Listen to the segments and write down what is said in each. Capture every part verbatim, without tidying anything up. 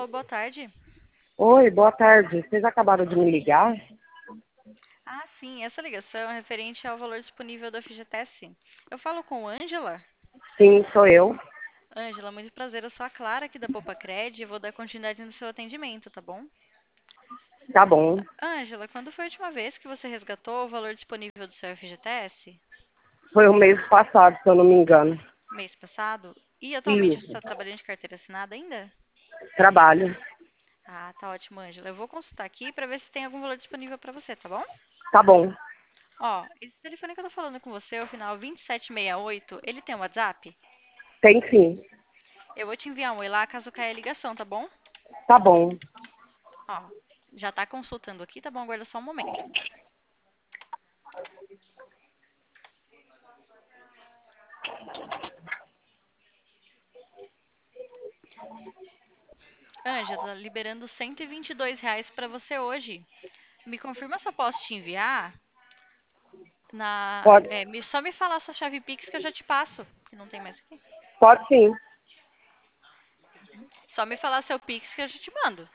Alô, boa tarde. Oi, boa tarde. Vocês acabaram de me ligar? Ah, sim, essa ligação é referente ao valor disponível do F G T S. Eu falo com Ângela. Sim, sou eu. Ângela, muito prazer. Eu sou a Clara aqui da Poupa Cred e vou dar continuidade no seu atendimento, tá bom? Tá bom. Ângela, quando foi a última vez que você resgatou o valor disponível do seu F G T S? Foi o mês passado, se eu não me engano. Mês passado? E atualmente você Isso, está trabalhando de carteira assinada ainda? trabalho. Ah, tá ótimo, Ângela. Eu vou consultar aqui para ver se tem algum valor disponível para você, tá bom? Tá bom. Ó, esse telefone que eu tô falando com você, o final vinte e sete sessenta e oito, ele tem um WhatsApp? Tem sim. Eu vou te enviar um oi lá caso caia a ligação, tá bom? Tá bom. Ó, já tá consultando aqui, tá bom? Aguarda só um momento. Ângela, tá liberando cento e vinte e dois reais pra você hoje. Me confirma se eu posso te enviar na... Pode, É, me, só me falar sua chave Pix que eu já te passo, que não tem mais aqui. pode sim. Só me falar seu Pix que eu já te mando.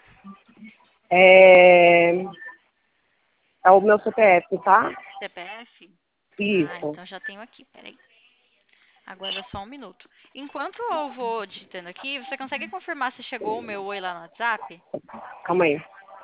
É, é o meu C P F, tá? C P F? Ah, Isso. então já tenho aqui, peraí. Aguarda só um minuto. Enquanto eu vou digitando aqui, você consegue confirmar se chegou o meu oi lá no WhatsApp? Calma aí.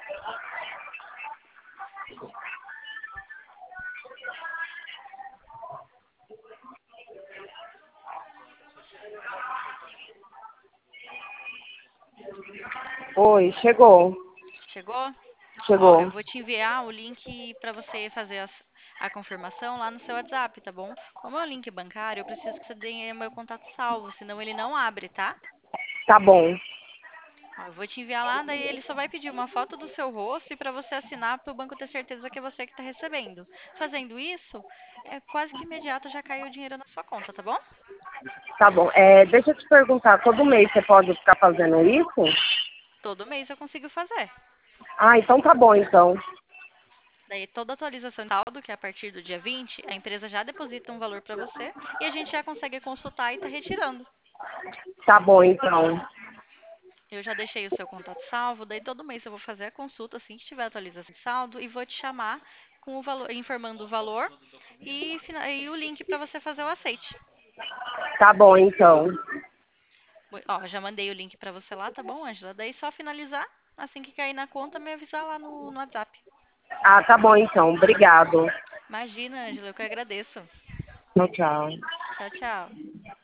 Oi, chegou. Chegou? Ó, eu Chegou. vou te enviar o link para você fazer as- a confirmação lá no seu WhatsApp, tá bom? Como é um link bancário, eu preciso que você dê meu contato salvo, senão ele não abre, tá? Tá bom. Ó, eu vou te enviar lá, daí ele só vai pedir uma foto do seu rosto e para você assinar para o banco ter certeza que é você que está recebendo. Fazendo isso, é quase que imediato já caiu o dinheiro na sua conta, tá bom? Tá bom. É, deixa eu te perguntar, todo mês você pode ficar fazendo isso? Todo mês eu consigo fazer. Ah, então tá bom, então. Daí toda atualização de saldo, que é a partir do dia vinte, a empresa já deposita um valor para você e a gente já consegue consultar e tá retirando. Tá bom, então. Eu já deixei o seu contato salvo, daí todo mês eu vou fazer a consulta assim que tiver atualização de saldo e vou te chamar com o valor, informando o valor e, fina- e o link para você fazer o aceite. Tá bom, então. Ó, já mandei o link para você lá, tá bom, Ângela? Daí só finalizar, assim que cair na conta, me avisar lá no, no WhatsApp. Ah, tá bom, então. Obrigado. Imagina, Ângela, eu que agradeço. Tchau, tchau. Tchau, tchau.